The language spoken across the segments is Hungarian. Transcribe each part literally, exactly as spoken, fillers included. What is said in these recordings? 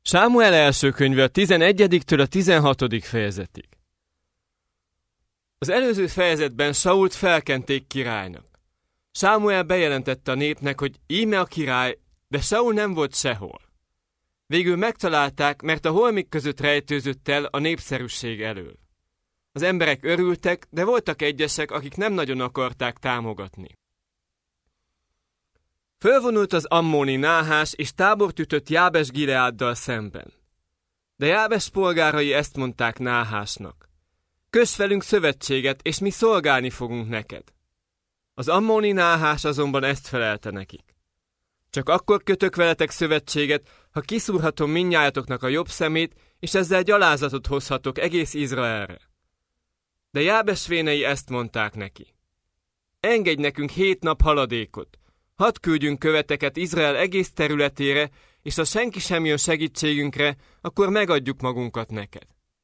Sámuel első könyve a tizenegyedik a tizenhatodik fejezetig. Az előző fejezetben Sault felkenték királynak. Sámuel bejelentette a népnek, hogy íme a király, de Saul nem volt sehol. Végül megtalálták, mert a holmik között rejtőzött el a népszerűség elől. Az emberek örültek, de voltak egyesek, akik nem nagyon akarták támogatni. Fölvonult az ammóni Náhás, és tábort ütött Jábes Gileáddal szemben. De Jábes polgárai ezt mondták Náhásnak: kösd velünk szövetséget, és mi szolgálni fogunk neked. Az ammóni Náhás azonban ezt felelte nekik: csak akkor kötök veletek szövetséget, ha kiszúrhatom mindnyájatoknak a jobb szemét, és ezzel gyalázatot hozhatok egész Izraelre. De Jábes vénei ezt mondták neki: engedj nekünk hét nap haladékot, hadd küldjünk követeket Izrael egész területére, és ha senki sem jön segítségünkre, akkor megadjuk magunkat neked.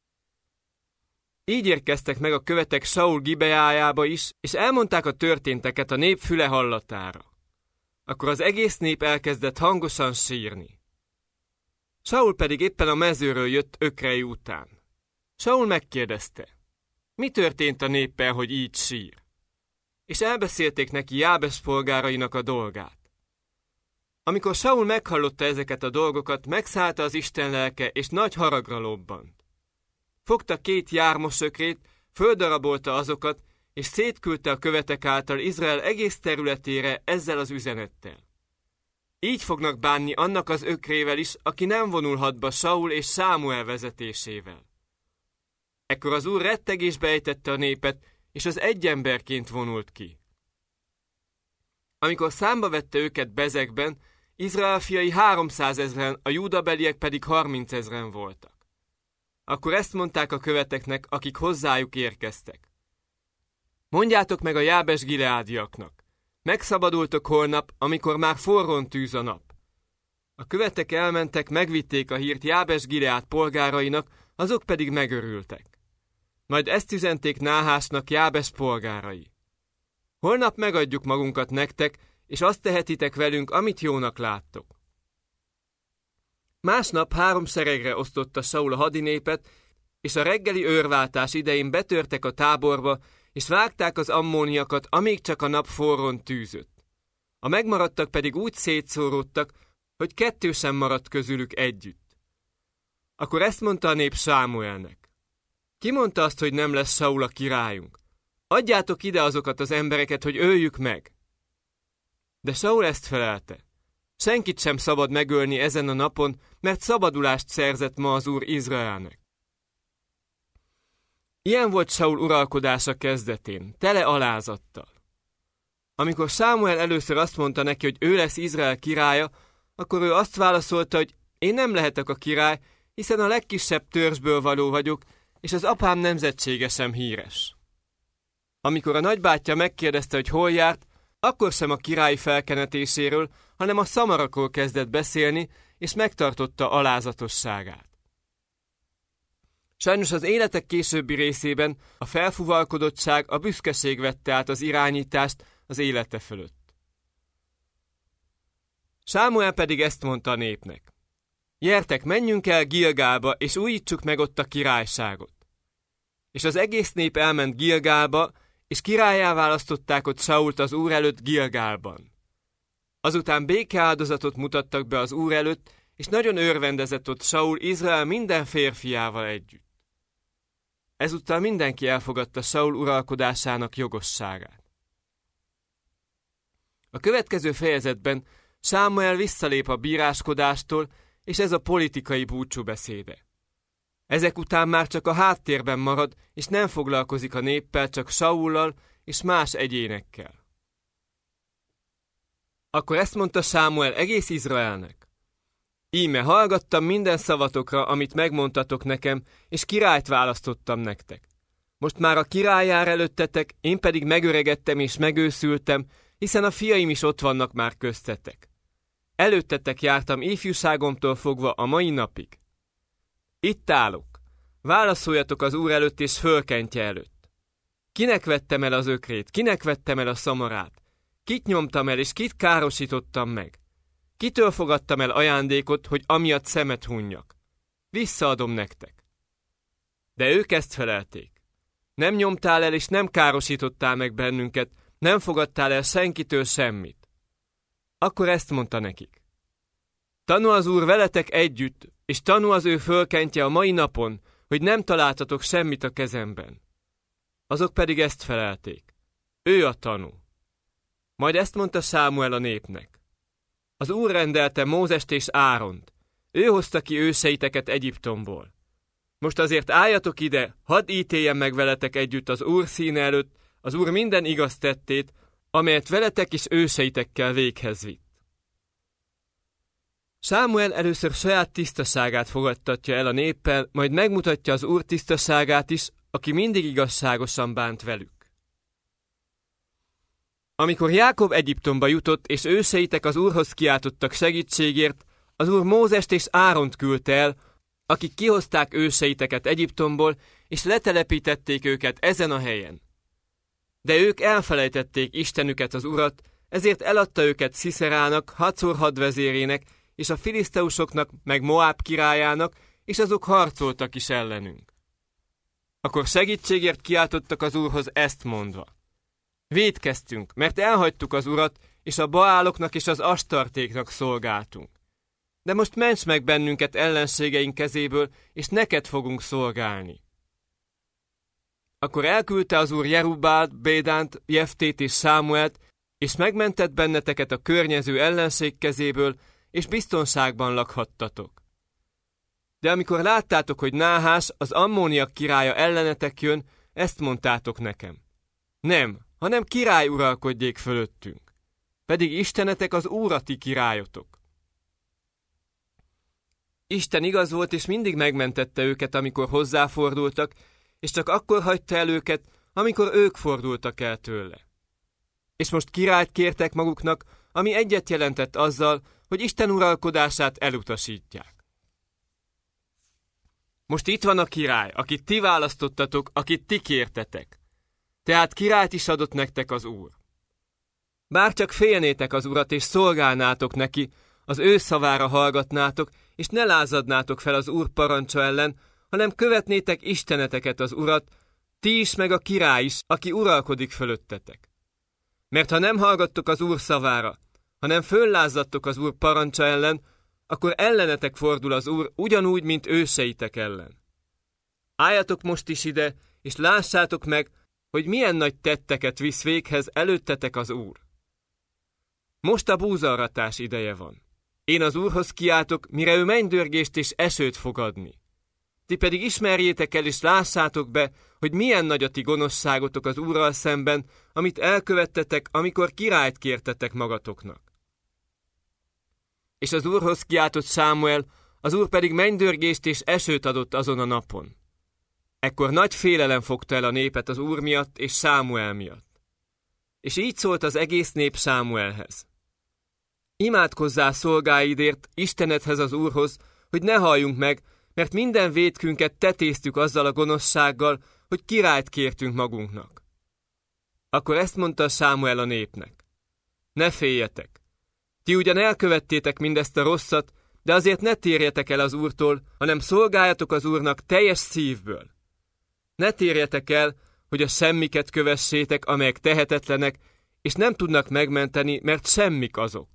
Így érkeztek meg a követek Saul Gibeájába is, és elmondták a történteket a nép füle hallatára. Akkor az egész nép elkezdett hangosan sírni. Saul pedig éppen a mezőről jött ökrei után. Saul megkérdezte: mi történt a néppel, hogy így sír? És elbeszélték neki Jábes polgárainak a dolgát. Amikor Saul meghallotta ezeket a dolgokat, megszállta az Isten lelke, és nagy haragra lobbant. Fogta két jármosökrét, földarabolta azokat, és szétküldte a követek által Izrael egész területére ezzel az üzenettel: így fognak bánni annak az ökrével is, aki nem vonulhat be Saul és Sámuel vezetésével. Ekkor az Úr rettegésbe ejtette a népet, és az egy emberként vonult ki. Amikor számba vette őket Bezekben, Izrael fiai háromszázezren, a júdabeliek pedig harmincezren voltak. Akkor ezt mondták a követeknek, akik hozzájuk érkeztek: mondjátok meg a Jábes Gileádiaknak: megszabadultok holnap, amikor már forrón tűz a nap. A követek elmentek, megvitték a hírt Jábes Gileád polgárainak, azok pedig megörültek. Majd ezt üzenték Náhásnak Jábes polgárai: holnap megadjuk magunkat nektek, és azt tehetitek velünk, amit jónak láttok. Másnap három seregre osztotta Saul a hadinépet, és a reggeli őrváltás idején betörtek a táborba, és vágták az ammóniakat, amíg csak a nap forrón tűzött. A megmaradtak pedig úgy szétszóródtak, hogy kettő sem maradt közülük együtt. Akkor ezt mondta a nép Sámuelnek: ki mondta azt, hogy nem lesz Saul a királyunk? Adjátok ide azokat az embereket, hogy öljük meg. De Saul ezt felelte: senkit sem szabad megölni ezen a napon, mert szabadulást szerzett ma az Úr Izraelnek. Ilyen volt Saul uralkodása kezdetén, tele alázattal. Amikor Sámuel először azt mondta neki, hogy ő lesz Izrael királya, akkor ő azt válaszolta, hogy én nem lehetek a király, hiszen a legkisebb törzsből való vagyok, és az apám nemzetsége sem híres. Amikor a nagybátyja megkérdezte, hogy hol járt, akkor sem a királyi felkenetéséről, hanem a szamarakról kezdett beszélni, és megtartotta alázatosságát. Sajnos az életek későbbi részében a felfuvalkodottság, a büszkeség vette át az irányítást az élete fölött. Sámuel pedig ezt mondta a népnek: gyertek, menjünk el Gilgálba, és újítsuk meg ott a királyságot. És az egész nép elment Gilgálba, és királlyá választották ott Sault az Úr előtt Gilgálban. Azután békeáldozatot mutattak be az Úr előtt, és nagyon örvendezett ott Saul Izrael minden férfiával együtt. Ezúttal mindenki elfogadta Saul uralkodásának jogosságát. A következő fejezetben Sámuel visszalép a bíráskodástól, és ez a politikai búcsúbeszéde. Ezek után már csak a háttérben marad, és nem foglalkozik a néppel, csak Saullal és más egyénekkel. Akkor ezt mondta Sámuel egész Izraelnek: íme hallgattam minden szavatokra, amit megmondtatok nekem, és királyt választottam nektek. Most már a király jár előttetek, én pedig megöregedtem és megőszültem, hiszen a fiaim is ott vannak már köztetek. Előttetek jártam ifjúságomtól fogva a mai napig. Itt állok, válaszoljatok az Úr előtt és fölkentje előtt. Kinek vettem el az ökrét, kinek vettem el a szamarát? Kit nyomtam el és kit károsítottam meg? Kitől fogadtam el ajándékot, hogy amiatt szemet hunjak? visszaadom nektek. De ők ezt felelték. Nem nyomtál el és nem károsítottál meg bennünket, nem fogadtál el senkitől semmit. Akkor ezt mondta nekik. Tanú az Úr veletek együtt, és tanú az ő fölkentje a mai napon, hogy nem találtatok semmit a kezemben. Azok pedig ezt felelték. Ő a tanú. Majd ezt mondta Sámuel a népnek. Az Úr rendelte Mózest és Áront. Ő hozta ki őseiteket Egyiptomból. Most azért álljatok ide, hadd ítéljen meg veletek együtt az Úr színe előtt az Úr minden igaz tettét, amelyet veletek és őseitekkel véghez vitt. Sámuel először saját tisztaságát fogadtatja el a néppel, majd megmutatja az Úr tisztaságát is, aki mindig igazságosan bánt velük. Amikor Jákob Egyiptomba jutott, és őseitek az Úrhoz kiáltottak segítségért, az Úr Mózest és Áront küldte el, akik kihozták őseiteket Egyiptomból, és letelepítették őket ezen a helyen. De ők elfelejtették Istenüket, az Urat, ezért eladta őket Sziszerának, Hacor hadvezérének, és a filiszteusoknak, meg Moáb királyának, és azok harcoltak is ellenünk. Akkor segítségért kiáltottak az Úrhoz ezt mondva. Vétkeztünk, mert elhagytuk az Urat, és a Baáloknak és az Astartéknak szolgáltunk. De most ments meg bennünket ellenségeink kezéből, és neked fogunk szolgálni. Akkor elküldte az Úr Jerubált, Bédánt, Jeftét és Sámuelt, és megmentett benneteket a környező ellenség kezéből, és biztonságban lakhattatok. De amikor láttátok, hogy Náhás, az ammóniak királya ellenetek jön, ezt mondtátok nekem. Nem, hanem király uralkodjék fölöttünk. Pedig Istenetek az Úr a ti királyotok. Isten igaz volt, és mindig megmentette őket, amikor hozzáfordultak, és csak akkor hagyta el őket, amikor ők fordultak el tőle. És most királyt kértek maguknak, ami egyet jelentett azzal, hogy Isten uralkodását elutasítják. Most itt van a király, akit ti választottatok, akit ti kértetek. Tehát királyt is adott nektek az Úr. Bár csak félnétek az Urat, és szolgálnátok neki, az ő szavára hallgatnátok, és ne lázadnátok fel az Úr parancsa ellen, hanem követnétek Isteneteket, az Urat, ti is meg a király is, aki uralkodik fölöttetek. Mert ha nem hallgattok az Úr szavára, hanem föllázadtok az Úr parancsa ellen, akkor ellenetek fordul az Úr ugyanúgy, mint őseitek ellen. Álljatok most is ide, és lássátok meg, hogy milyen nagy tetteket visz véghez előttetek az Úr. Most a búzaratás ideje van. Én az Úrhoz kiáltok, mire ő mennydörgést és esőt fog adni. Ti pedig ismerjétek el és lássátok be, hogy milyen nagy a ti gonoszságotok az Úrral szemben, amit elkövettetek, amikor királyt kértetek magatoknak. És az Úrhoz kiáltott Sámuel, az Úr pedig mennydörgést és esőt adott azon a napon. Ekkor nagy félelem fogta el a népet az Úr miatt és Sámuel miatt. És így szólt az egész nép Sámuelhez. Imádkozzál szolgáidért, Istenedhez, az Úrhoz, hogy ne halljunk meg, mert minden vétkünket tetéztük azzal a gonoszsággal, hogy királyt kértünk magunknak. Akkor ezt mondta Sámuel a népnek. Ne féljetek! Ti ugyan elkövettétek mindezt a rosszat, de azért ne térjetek el az Úrtól, hanem szolgáljatok az Úrnak teljes szívből. Ne térjetek el, hogy a semmiket kövessétek, amelyek tehetetlenek, és nem tudnak megmenteni, mert semmik azok.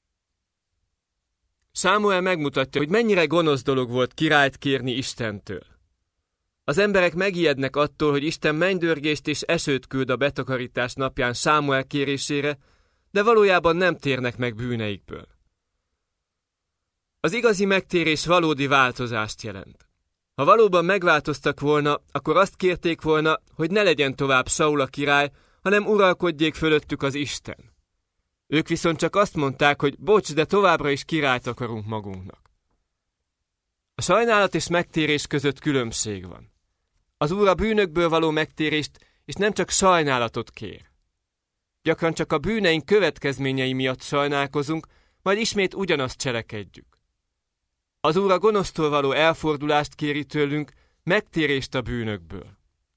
Sámuel megmutatja, hogy mennyire gonosz dolog volt királyt kérni Istentől. Az emberek megijednek attól, hogy Isten mennydörgést és esőt küld a betakarítás napján Sámuel kérésére, de valójában nem térnek meg bűneikből. Az igazi megtérés valódi változást jelent. Ha valóban megváltoztak volna, akkor azt kérték volna, hogy ne legyen tovább Saul a király, hanem uralkodjék fölöttük az Isten. Ők viszont csak azt mondták, hogy bocs, de továbbra is királyt akarunk magunknak. A sajnálat és megtérés között különbség van. Az Úr a bűnökből való megtérést, és nem csak sajnálatot kér. Gyakran csak a bűneink következményei miatt sajnálkozunk, majd ismét ugyanazt cselekedjük. Az Úr a gonosztól való elfordulást kéri tőlünk, megtérést a bűnökből.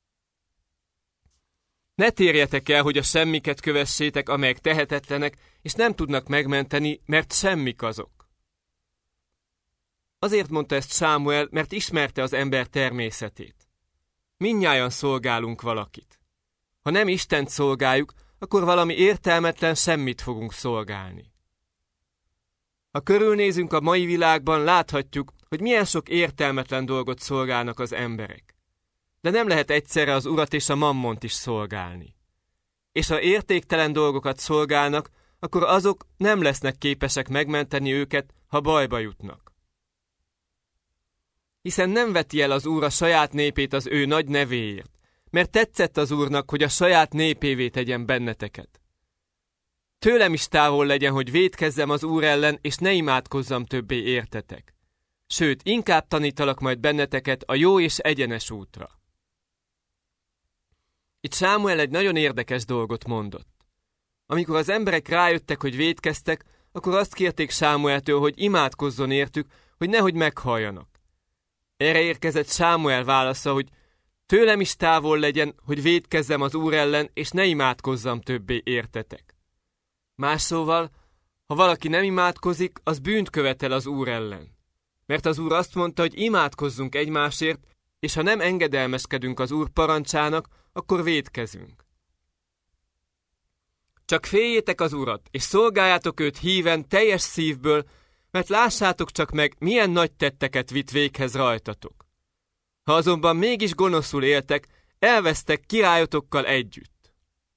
Ne térjetek el, hogy a semmiket kövessétek, amelyek tehetetlenek, és nem tudnak megmenteni, mert semmik azok. Azért mondta ezt Sámuel, mert ismerte az ember természetét. Mindnyájan szolgálunk valakit. Ha nem Istent szolgáljuk, akkor valami értelmetlen semmit fogunk szolgálni. Ha körülnézünk a mai világban, láthatjuk, hogy milyen sok értelmetlen dolgot szolgálnak az emberek. De nem lehet egyszerre az Urat és a mammont is szolgálni. És ha értéktelen dolgokat szolgálnak, akkor azok nem lesznek képesek megmenteni őket, ha bajba jutnak. Hiszen nem veti el az Úr a saját népét az ő nagy nevéért, mert tetszett az Úrnak, hogy a saját népévé tegyen benneteket. Tőlem is távol legyen, hogy vétkezzem az Úr ellen, és ne imádkozzam többé értetek. Sőt, inkább tanítalak majd benneteket a jó és egyenes útra. Itt Sámuel egy nagyon érdekes dolgot mondott. Amikor az emberek rájöttek, hogy vétkeztek, akkor azt kérték Sámueltől, hogy imádkozzon értük, hogy nehogy meghalljanak. Erre érkezett Sámuel válasza, hogy tőlem is távol legyen, hogy vétkezzem az Úr ellen, és ne imádkozzam többé értetek. Más szóval, ha valaki nem imádkozik, az bűnt követel az Úr ellen. Mert az Úr azt mondta, hogy imádkozzunk egymásért, és ha nem engedelmeskedünk az Úr parancsának, akkor vétkezünk. Csak féljétek az Urat, és szolgáljátok őt híven teljes szívből, mert lássátok csak meg, milyen nagy tetteket vitt véghez rajtatok. Ha azonban mégis gonoszul éltek, elvesztek királyotokkal együtt.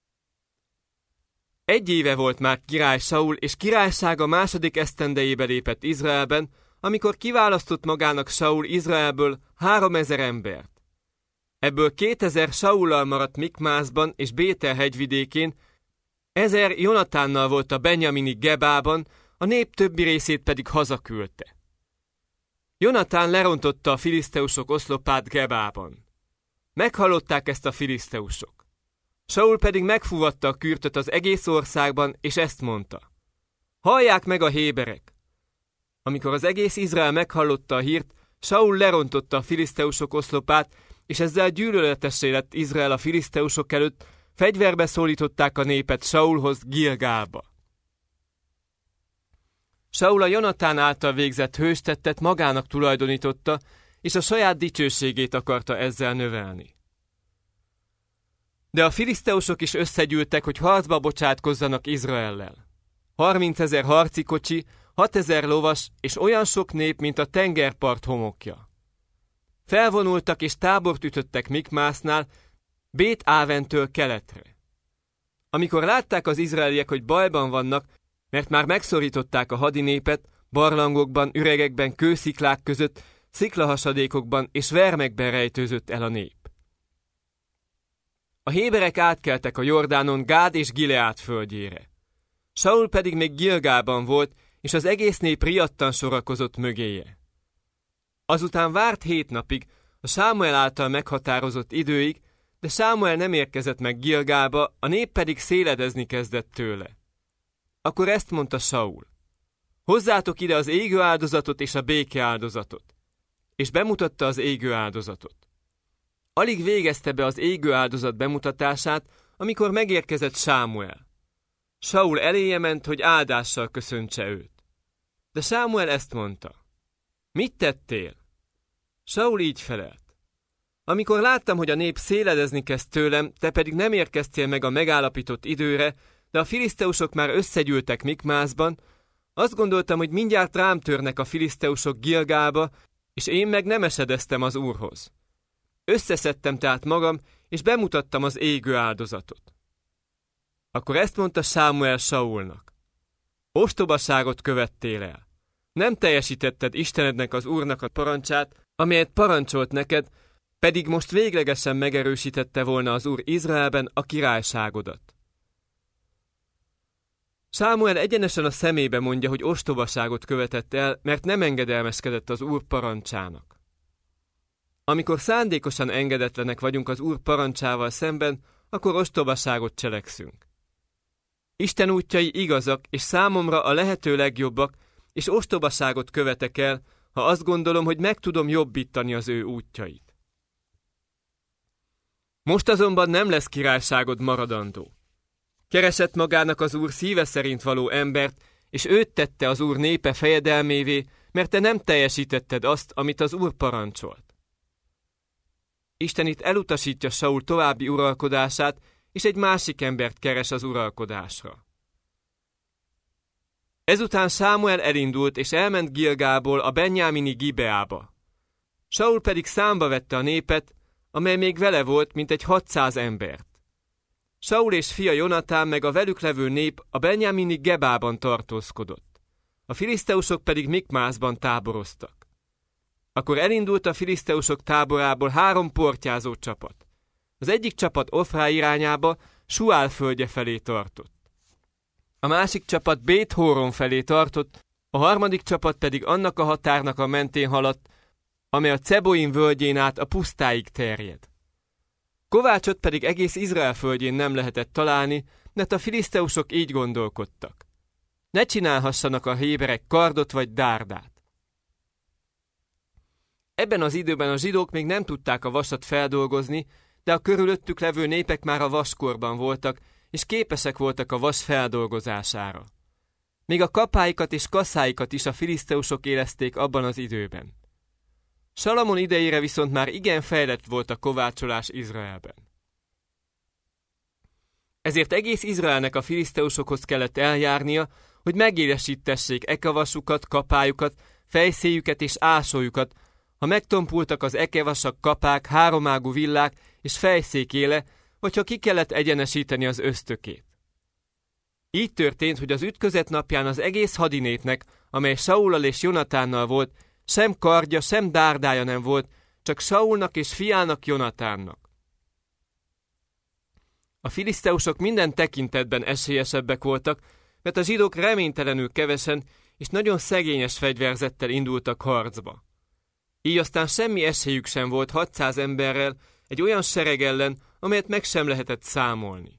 Egy éve volt már király Saul, és királysága második esztendejébe lépett Izraelben, amikor kiválasztott magának Saul Izraelből háromezer embert. Ebből kétezer Saullal maradt Mikmászban és Bétel hegyvidékén, ezer Jonatánnal volt a Benjamini Gebában, a nép többi részét pedig hazaküldte. Jonatán lerontotta a filiszteusok oszlopát Gebában. Meghallották ezt a filiszteusok. Saul pedig megfúvatta a kürtöt az egész országban, és ezt mondta: hallják meg a héberek! Amikor az egész Izrael meghallotta a hírt, Saul lerontotta a filiszteusok oszlopát, és ezzel gyűlöletessé lett Izrael a filiszteusok előtt, fegyverbe szólították a népet Saulhoz Gilgálba. Saul a Jonatán által végzett hőstettet magának tulajdonította, és a saját dicsőségét akarta ezzel növelni. De a filiszteusok is összegyűltek, hogy harcba bocsátkozzanak Izraellel. Harmincezer harci kocsi, hatezer lovas és olyan sok nép, mint a tengerpart homokja. Felvonultak és tábort ütöttek Mikmásznál, Bét Áventől keletre. Amikor látták az izraeliek, hogy bajban vannak, mert már megszorították a hadinépet, barlangokban, üregekben, kősziklák között, sziklahasadékokban és vermekben rejtőzött el a nép. A héberek átkeltek a Jordánon Gád és Gileád földjére. Saul pedig még Gilgálban volt, és az egész nép riadtan sorakozott mögéje. Azután várt hét napig, a Sámuel által meghatározott időig, de Sámuel nem érkezett meg Gilgálba, a nép pedig széledezni kezdett tőle. Akkor ezt mondta Saul: hozzátok ide az égő áldozatot és a béke áldozatot. És bemutatta az égő áldozatot. Alig végezte be az égő áldozat bemutatását, amikor megérkezett Sámuel. Saul eléje ment, hogy áldással köszöntse őt. De Sámuel ezt mondta: mit tettél? Saul így felelt: amikor láttam, hogy a nép széledezni kezd tőlem, te pedig nem érkeztél meg a megállapított időre, de a filiszteusok már összegyűltek Mikmászban, azt gondoltam, hogy mindjárt rám törnek a filiszteusok Gilgálba, és én meg nem esedeztem az Úrhoz. Összeszedtem tehát magam, és bemutattam az égő áldozatot. Akkor ezt mondta Sámuel Saulnak: ostobaságot követtél el. Nem teljesítetted Istenednek, az Úrnak a parancsát, amelyet parancsolt neked, pedig most véglegesen megerősítette volna az Úr Izraelben a királyságodat. Sámuel egyenesen a szemébe mondja, hogy ostobaságot követett el, mert nem engedelmeskedett az Úr parancsának. Amikor szándékosan engedetlenek vagyunk az Úr parancsával szemben, akkor ostobaságot cselekszünk. Isten útjai igazak, és számomra a lehető legjobbak, és ostobaságot követek el, ha azt gondolom, hogy meg tudom jobbítani az ő útjait. Most azonban nem lesz királyságod maradandó. Keresett magának az Úr szíve szerint való embert, és őt tette az Úr népe fejedelmévé, mert te nem teljesítetted azt, amit az Úr parancsolt. Isten itt elutasítja Saul további uralkodását, és egy másik embert keres az uralkodásra. Ezután Sámuel elindult, és elment Gilgálból a benjámini Gibeába. Saul pedig számba vette a népet, amely még vele volt, mint egy hatszáz embert. Saul és fia Jonatán meg a velük levő nép a benjámini Gebában tartózkodott. A filiszteusok pedig Mikmászban táboroztak. Akkor elindult a filiszteusok táborából három portyázó csapat. Az egyik csapat Ofrá irányába, Suál földje felé tartott. A másik csapat Bét-Hóron felé tartott, a harmadik csapat pedig annak a határnak a mentén haladt, amely a Ceboim völgyén át a pusztáig terjed. Kovácsot pedig egész Izrael földjén nem lehetett találni, mert a filiszteusok így gondolkodtak. Ne csinálhassanak a héberek kardot vagy dárdát. Ebben az időben a zsidók még nem tudták a vasat feldolgozni, de a körülöttük levő népek már a vaskorban voltak, és képesek voltak a vas feldolgozására. Még a kapáikat és kaszáikat is a filiszteusok érezték abban az időben. Salamon idejére viszont már igen fejlett volt a kovácsolás Izraelben. Ezért egész Izraelnek a filiszteusokhoz kellett eljárnia, hogy megélesítessék ekavasukat, kapájukat, fejszéjüket és ásójukat, ha megtompultak az ekevasak, kapák, háromágú villák és fejszékéle, vagy ha ki kellett egyenesíteni az ösztökét. Így történt, hogy az ütközet napján az egész hadinépnek, amely Saullal és Jonatánnal volt, sem kardja, sem dárdája nem volt, csak Saulnak és fiának Jonatánnak. A filiszteusok minden tekintetben esélyesebbek voltak, mert a zsidók reménytelenül kevesen és nagyon szegényes fegyverzettel indultak harcba. Így aztán semmi esélyük sem volt hatszáz emberrel egy olyan sereg ellen, amelyet meg sem lehetett számolni.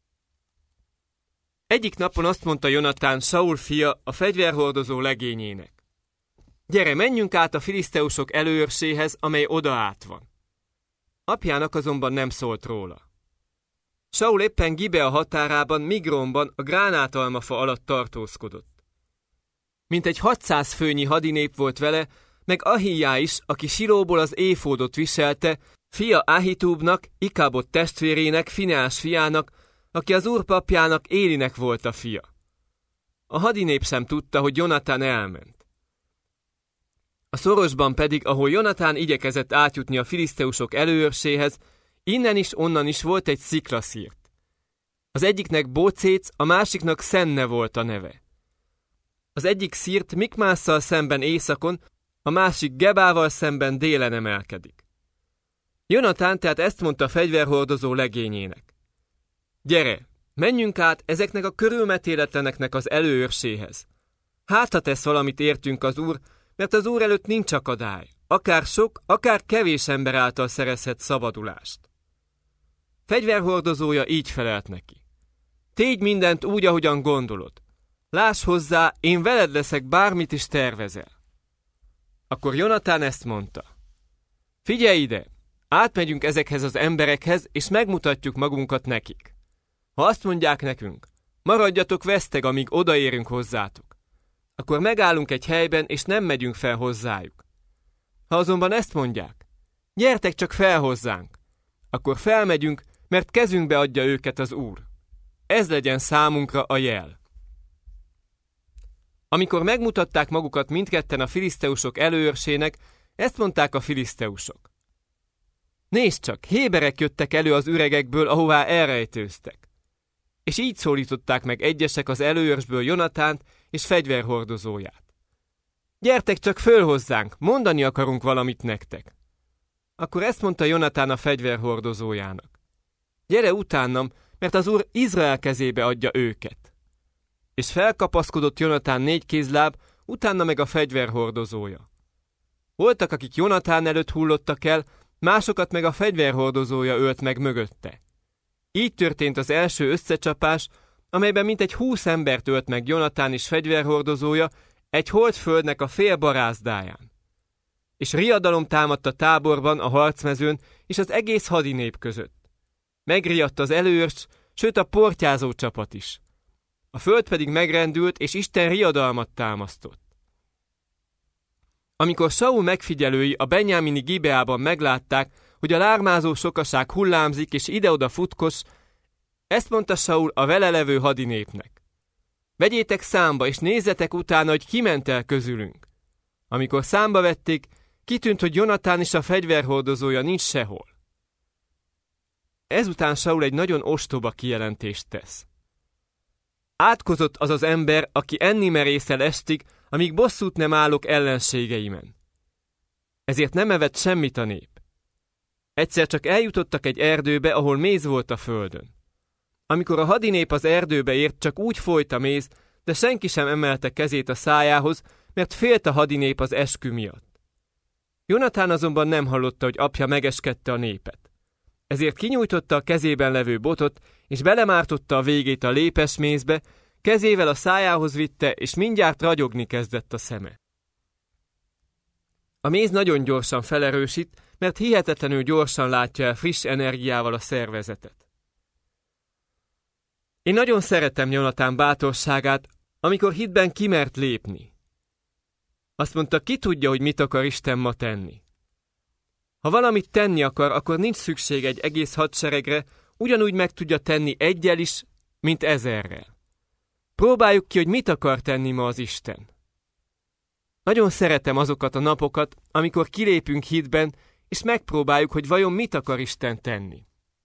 Egyik napon azt mondta Jonatán, Saul fia, a fegyverhordozó legényének: gyere, menjünk át a filiszteusok előőrséhez, amely oda át van. Apjának azonban nem szólt róla. Saul éppen Gibea határában, Migronban, a gránátalmafa alatt tartózkodott. Mintegy hatszáz főnyi hadinép volt vele, meg Ahijá is, aki Silóból az éfódot viselte, fia Ahitúbnak, Ikábot testvérének, Fineás fiának, aki az úr papjának, Élinek volt a fia. A hadinép sem tudta, hogy Jonatán elment. A szorosban pedig, ahol Jonatán igyekezett átjutni a filiszteusok előőrséhez, innen is, onnan is volt egy sziklaszírt. Az egyiknek Bócéc, a másiknak Szenne volt a neve. Az egyik szírt Mikmásszal szemben északon, a másik Gebával szemben délen emelkedik. Jonatán tehát ezt mondta a fegyverhordozó legényének: gyere, menjünk át ezeknek a körülmetéletleneknek az előőrséhez. Hát, ha tesz valamit értünk az úr, mert az úr előtt nincs akadály, akár sok, akár kevés ember által szerezhet szabadulást. Fegyverhordozója így felelt neki: tégy mindent úgy, ahogyan gondolod. Láss hozzá, én veled leszek, bármit is tervezel. Akkor Jonatán ezt mondta: figyelj ide, átmegyünk ezekhez az emberekhez, és megmutatjuk magunkat nekik. Ha azt mondják nekünk, maradjatok veszteg, amíg odaérünk hozzátok, akkor megállunk egy helyben, és nem megyünk fel hozzájuk. Ha azonban ezt mondják, gyertek csak fel hozzánk, akkor felmegyünk, mert kezünkbe adja őket az Úr. Ez legyen számunkra a jel. Amikor megmutatták magukat mindketten a filiszteusok előőrsének, ezt mondták a filiszteusok: nézd csak, héberek jöttek elő az üregekből, ahová elrejtőztek. És így szólították meg egyesek az előőrsből Jonatánt és fegyverhordozóját: gyertek csak föl hozzánk, mondani akarunk valamit nektek. Akkor ezt mondta Jonatán a fegyverhordozójának: gyere utánam, mert az Úr Izrael kezébe adja őket. És felkapaszkodott Jonatán négy kézláb, utána meg a fegyverhordozója. Voltak, akik Jonatán előtt hullottak el, másokat meg a fegyverhordozója ölt meg mögötte. Így történt az első összecsapás, amelyben mintegy húsz embert ölt meg Jonatán és fegyverhordozója egy holdföldnek a fél barázdáján. És riadalom támadt a táborban, a harcmezőn és az egész hadinép között. Megriadt az előőrs, sőt a portyázó csapat is. A föld pedig megrendült, és Isten riadalmat támasztott. Amikor Saul megfigyelői a benyámini Gibeában meglátták, hogy a lármázó sokaság hullámzik és ide-oda futkos, ezt mondta Saul a vele levő hadinépnek. Vegyétek számba, és nézzetek utána, hogy ki ment el közülünk. Amikor számba vették, kitűnt, hogy Jonatán és a fegyverhordozója nincs sehol. Ezután Saul egy nagyon ostoba kijelentést tesz. Átkozott az az ember, aki enni merészel estig, amíg bosszút nem állok ellenségeimen. Ezért nem evett semmit a nép. Egyszer csak eljutottak egy erdőbe, ahol méz volt a földön. Amikor a hadinép az erdőbe ért, csak úgy folyt a méz, de senki sem emelte kezét a szájához, mert félt a hadinép az eskü miatt. Jonatán azonban nem hallotta, hogy apja megeskedte a népet. Ezért kinyújtotta a kezében levő botot, és belemártotta a végét a lépes mézbe, kezével a szájához vitte, és mindjárt ragyogni kezdett a szeme. A méz nagyon gyorsan felerősít, mert hihetetlenül gyorsan látja el friss energiával a szervezetet. Én nagyon szeretem Jonatán bátorságát, amikor hitben kimert lépni. Azt mondta, ki tudja, hogy mit akar Isten ma tenni. Ha valamit tenni akar, akkor nincs szükség egy egész hadseregre, ugyanúgy meg tudja tenni egyel is, mint ezerrel. Próbáljuk ki, hogy mit akar tenni ma az Isten. Nagyon szeretem azokat a napokat, amikor kilépünk hitben, és megpróbáljuk, hogy vajon mit akar Isten tenni.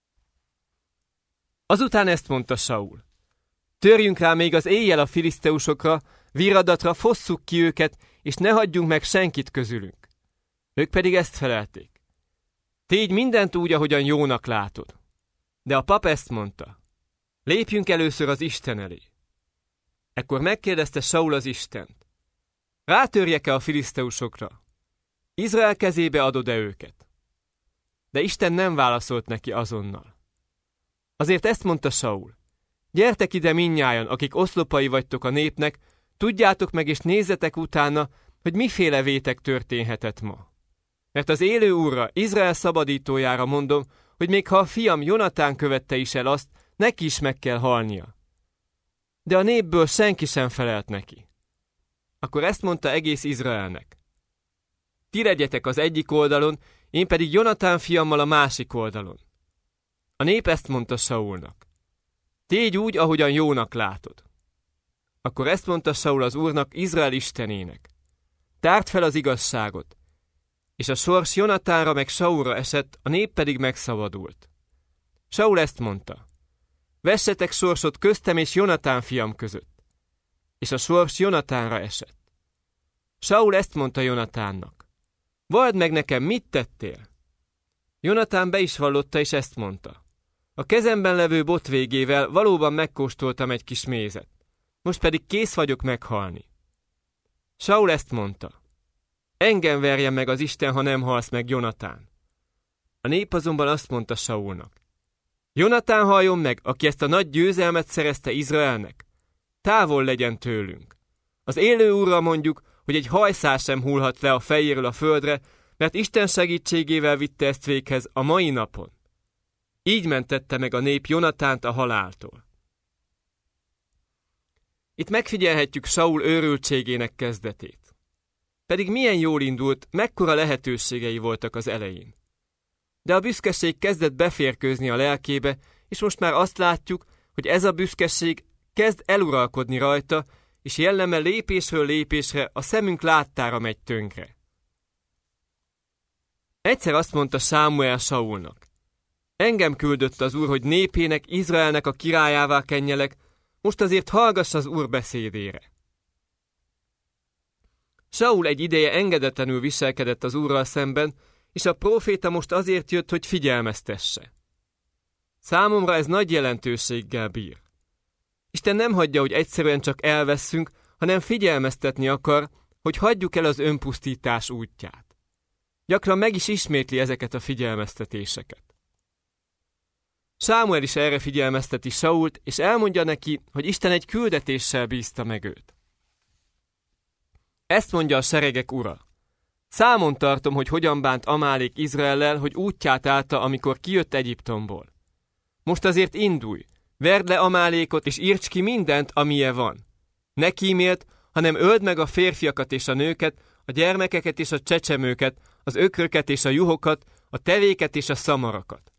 Azután ezt mondta Saul. Törjünk rá még az éjjel a filiszteusokra, viradatra, fosszuk ki őket, és ne hagyjunk meg senkit közülünk. Ők pedig ezt felelték. Tégy mindent úgy, ahogyan jónak látod. De a pap ezt mondta. Lépjünk először az Isten elé. Ekkor megkérdezte Saul az Istent. Rátörjek-e a filiszteusokra? Izrael kezébe adod-e őket? De Isten nem válaszolt neki azonnal. Azért ezt mondta Saul. Gyertek ide mindnyájan, akik oszlopai vagytok a népnek, tudjátok meg és nézzetek utána, hogy miféle vétek történhetett ma. Mert az élő Úrra, Izrael szabadítójára mondom, hogy még ha a fiam Jonatán követte is el azt, neki is meg kell halnia. De a népből senki sem felelt neki. Akkor ezt mondta egész Izraelnek. Ti legyetek az egyik oldalon, én pedig Jonatán fiammal a másik oldalon. A nép ezt mondta Saulnak. Tégy úgy, ahogyan jónak látod. Akkor ezt mondta Saul az Úrnak, Izrael istenének. Tárd fel az igazságot. És a sors Jonatánra meg Saulra esett, a nép pedig megszabadult. Saul ezt mondta. Vessetek sorsot köztem és Jonatán fiam között. És a sors Jonatánra esett. Saul ezt mondta Jonatánnak. Vald meg nekem, mit tettél? Jonatán be is vallotta, és ezt mondta. A kezemben levő bot végével valóban megkóstoltam egy kis mézet. Most pedig kész vagyok meghalni. Saul ezt mondta. Engem verjen meg az Isten, ha nem halsz meg, Jonatán. A nép azonban azt mondta Saulnak. Jonatán halljon meg, aki ezt a nagy győzelmet szerezte Izraelnek. Távol legyen tőlünk. Az élő Úrra mondjuk, hogy egy hajszál sem hullhat le a fejéről a földre, mert Isten segítségével vitte ezt véghez a mai napon. Így mentette meg a nép Jonatánt a haláltól. Itt megfigyelhetjük Saul őrültségének kezdetét. Pedig milyen jól indult, mekkora lehetőségei voltak az elején. De a büszkeség kezdett beférkőzni a lelkébe, és most már azt látjuk, hogy ez a büszkeség kezd eluralkodni rajta, és jelleme lépésről lépésre a szemünk láttára megy tönkre. Egyszer azt mondta Sámuel Saulnak. Engem küldött az Úr, hogy népének, Izraelnek a királyává kenjelek, most azért hallgass az Úr beszédére. Saul egy ideje engedetlenül viselkedett az Úrral szemben, és a próféta most azért jött, hogy figyelmeztesse. Számomra ez nagy jelentőséggel bír. Isten nem hagyja, hogy egyszerűen csak elvesszünk, hanem figyelmeztetni akar, hogy hagyjuk el az önpusztítás útját. Gyakran meg is ismétli ezeket a figyelmeztetéseket. Sámuel is erre figyelmezteti Sault, és elmondja neki, hogy Isten egy küldetéssel bízta meg őt. Ezt mondja a seregek ura. Számon tartom, hogy hogyan bánt Amálék Izraellel, hogy útját állta, amikor kijött Egyiptomból. Most azért indulj, verd le Amálékot, és írts ki mindent, amilyen van. Ne kíméld, hanem öld meg a férfiakat és a nőket, a gyermekeket és a csecsemőket, az ökröket és a juhokat, a tevéket és a szamarakat.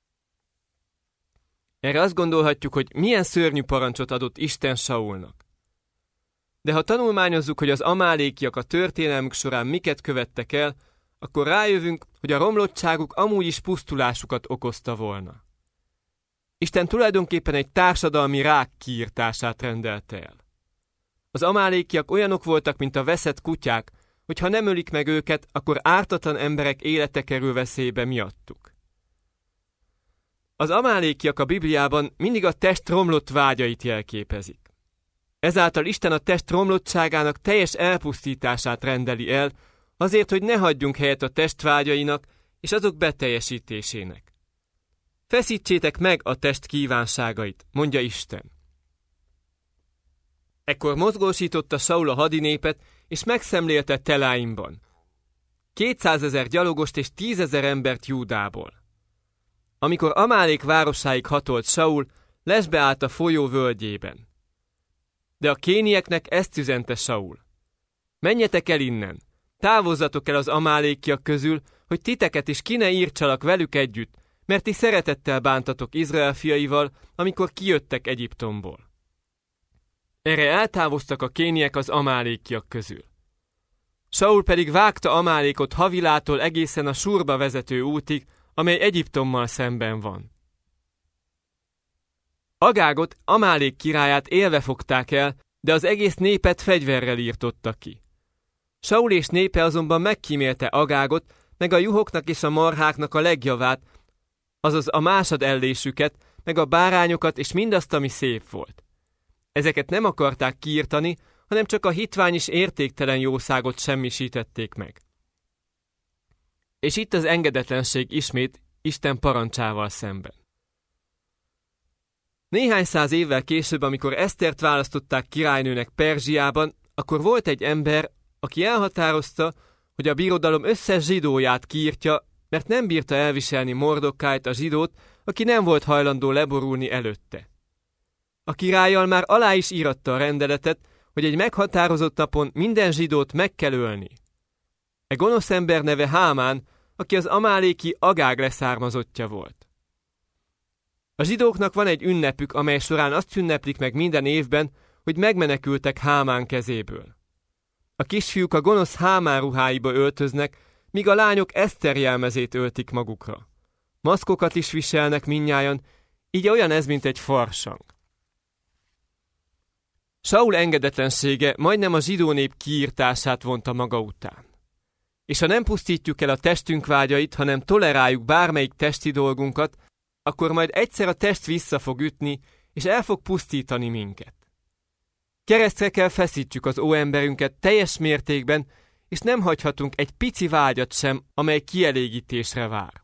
Erre azt gondolhatjuk, hogy milyen szörnyű parancsot adott Isten Saulnak. De ha tanulmányozzuk, hogy az amálékiak a történelmük során miket követtek el, akkor rájövünk, hogy a romlottságuk amúgy is pusztulásukat okozta volna. Isten tulajdonképpen egy társadalmi rák kiirtását rendelte el. Az amálékiak olyanok voltak, mint a veszett kutyák, hogy ha nem ölik meg őket, akkor ártatlan emberek élete kerül veszélybe miattuk. Az amálékiak a Bibliában mindig a test romlott vágyait jelképezik. Ezáltal Isten a test romlottságának teljes elpusztítását rendeli el, azért, hogy ne hagyjunk helyet a testvágyainak és azok beteljesítésének. Feszítsétek meg a test kívánságait, mondja Isten. Ekkor mozgósította Saul a hadinépet, és megszemlélte Teláimban. Kétszázezer gyalogost és tízezer embert Júdából. Amikor Amálék városáig hatolt Saul, lesbe állt a folyó völgyében. De a kénieknek ezt üzente Saul. Menjetek el innen, távozzatok el az amálékiak közül, hogy titeket is ki ne írtsalak velük együtt, mert ti szeretettel bántatok Izrael fiaival, amikor kijöttek Egyiptomból. Erre eltávoztak a kéniek az amálékiak közül. Saul pedig vágta Amálékot Havilától egészen a Surba vezető útig, amely Egyiptommal szemben van. Agágot, Amálék királyát élve fogták el, de az egész népet fegyverrel írtotta ki. Saul és népe azonban megkímélte Agágot, meg a juhoknak és a marháknak a legjavát, azaz a másadellésüket, meg a bárányokat és mindazt, ami szép volt. Ezeket nem akarták kiirtani, hanem csak a hitvány és értéktelen jószágot semmisítették meg. És itt az engedetlenség ismét Isten parancsával szemben. Néhány száz évvel később, amikor Esztert választották királynőnek Perzsiában, akkor volt egy ember, aki elhatározta, hogy a birodalom összes zsidóját kiírtja, mert nem bírta elviselni Mordokkájt, a zsidót, aki nem volt hajlandó leborulni előtte. A királlyal már alá is íratta a rendeletet, hogy egy meghatározott napon minden zsidót meg kell ölni. E gonosz ember neve Hámán, aki az amáléki Agág leszármazottja volt. A zsidóknak van egy ünnepük, amely során azt ünneplik meg minden évben, hogy megmenekültek Hámán kezéből. A kisfiúk a gonosz Hámán ruháiba öltöznek, míg a lányok Eszter jelmezét öltik magukra. Maszkokat is viselnek mindnyájan, így olyan ez, mint egy farsang. Saul engedetlensége majdnem a zsidó nép kiírtását vonta maga után. És ha nem pusztítjuk el a testünk vágyait, hanem toleráljuk bármelyik testi dolgunkat, akkor majd egyszer a test vissza fog ütni, és el fog pusztítani minket. Keresztre kell feszítsük az óemberünket teljes mértékben, és nem hagyhatunk egy pici vágyat sem, amely kielégítésre vár.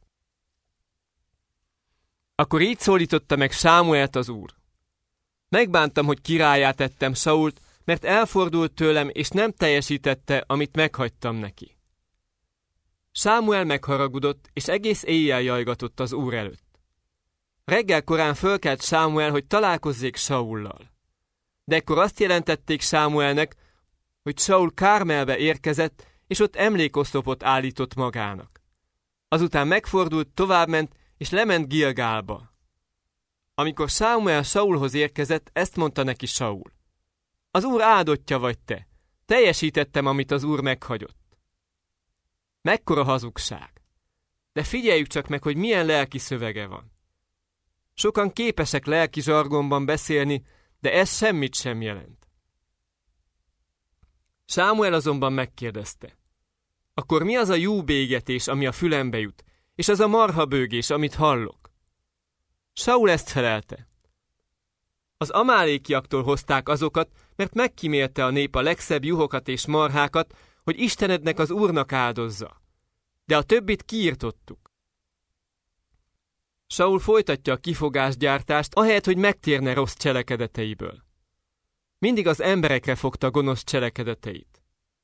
Akkor így szólította meg Sámuelt az Úr. Megbántam, hogy királlyá tettem Sault, mert elfordult tőlem, és nem teljesítette, amit meghagytam neki. Sámuel megharagudott, és egész éjjel jajgatott az Úr előtt. Reggel korán fölkelt Sámuel, hogy találkozzék Saullal. De ekkor azt jelentették Sámuelnek, hogy Saul Kármelbe érkezett, és ott emlékoszlopot állított magának. Azután megfordult, továbbment, és lement Gilgálba. Amikor Sámuel Saulhoz érkezett, ezt mondta neki Saul. Az Úr áldottja vagy te, teljesítettem, amit az Úr meghagyott. Mekkora hazugság! De figyeljük csak meg, hogy milyen lelki szövege van. Sokan képesek lelki zsargonban beszélni, de ez semmit sem jelent. Sámuel azonban megkérdezte. Akkor mi az a júbégetés, ami a fülembe jut, és az a marhabőgés, amit hallok? Saul ezt felelte. Az amálékiaktól hozták azokat, mert megkímélte a nép a legszebb juhokat és marhákat, hogy Istenednek, az Úrnak áldozza. De a többit kiirtottuk. Saul folytatja a kifogásgyártást, ahelyett, hogy megtérne rossz cselekedeteiből. Mindig az emberekre fogta gonosz cselekedeteit.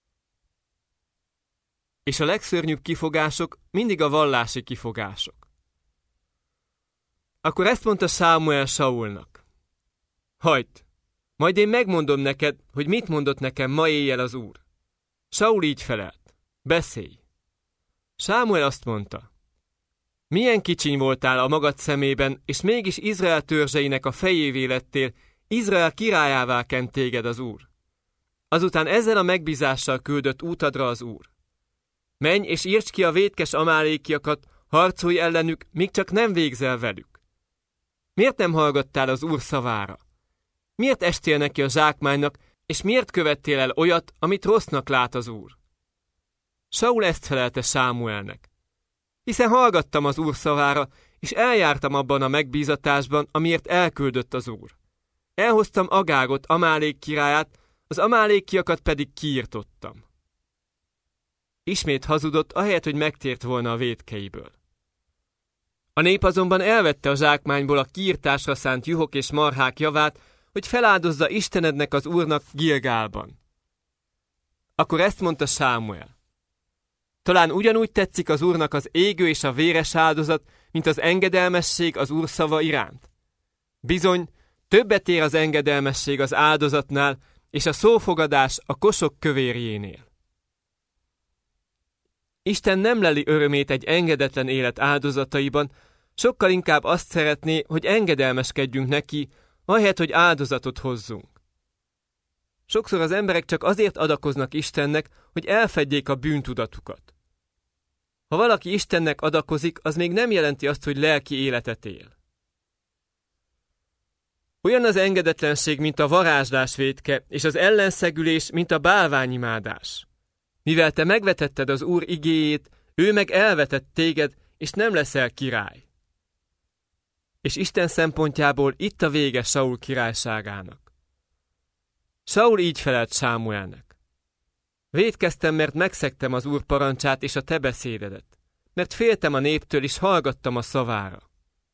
És a legszörnyűbb kifogások mindig a vallási kifogások. Akkor ezt mondta Sámuel Saulnak. Hagyd, majd én megmondom neked, hogy mit mondott nekem ma éjjel az Úr. Saul így felelt: beszélj. Sámuel azt mondta: milyen kicsiny voltál a magad szemében, és mégis Izrael törzseinek a fejévé lettél, Izrael királyává kent téged az Úr. Azután ezzel a megbízással küldött útadra az Úr. Menj és írtsd ki a vétkes amálékiakat, harcolj ellenük, míg csak nem végzel velük. Miért nem hallgattál az Úr szavára? Miért estél neki a zsákmánynak, és miért követtél el olyat, amit rossznak lát az Úr? Saul ezt felelte Sámuelnek: hiszen hallgattam az Úr szavára, és eljártam abban a megbízatásban, amiért elküldött az Úr. Elhoztam Agágot, Amálék királyát, az amálékiakat pedig kiirtottam. Ismét hazudott, ahelyett, hogy megtért volna a vétkeiből. A nép azonban elvette a zsákmányból a kiirtásra szánt juhok és marhák javát, hogy feláldozza Istenednek, az Úrnak Gilgálban. Akkor ezt mondta Sámuel: talán ugyanúgy tetszik az Úrnak az égő és a véres áldozat, mint az engedelmesség az Úr szava iránt. Bizony, többet ér az engedelmesség az áldozatnál, és a szófogadás a kosok kövérjénél. Isten nem leli örömét egy engedetlen élet áldozataiban, sokkal inkább azt szeretné, hogy engedelmeskedjünk neki, ahelyett, hogy áldozatot hozzunk. Sokszor az emberek csak azért adakoznak Istennek, hogy elfedjék a bűntudatukat. Ha valaki Istennek adakozik, az még nem jelenti azt, hogy lelki életet él. Olyan az engedetlenség, mint a varázslás vétke, és az ellenszegülés, mint a bálványimádás. Mivel te megvetetted az Úr igéjét, ő meg elvetett téged, és nem leszel király. És Isten szempontjából itt a vége Saul királyságának. Saul így felelt Sámuelnek: vétkeztem, mert megszegtem az Úr parancsát és a te beszédedet, mert féltem a néptől, és hallgattam a szavára.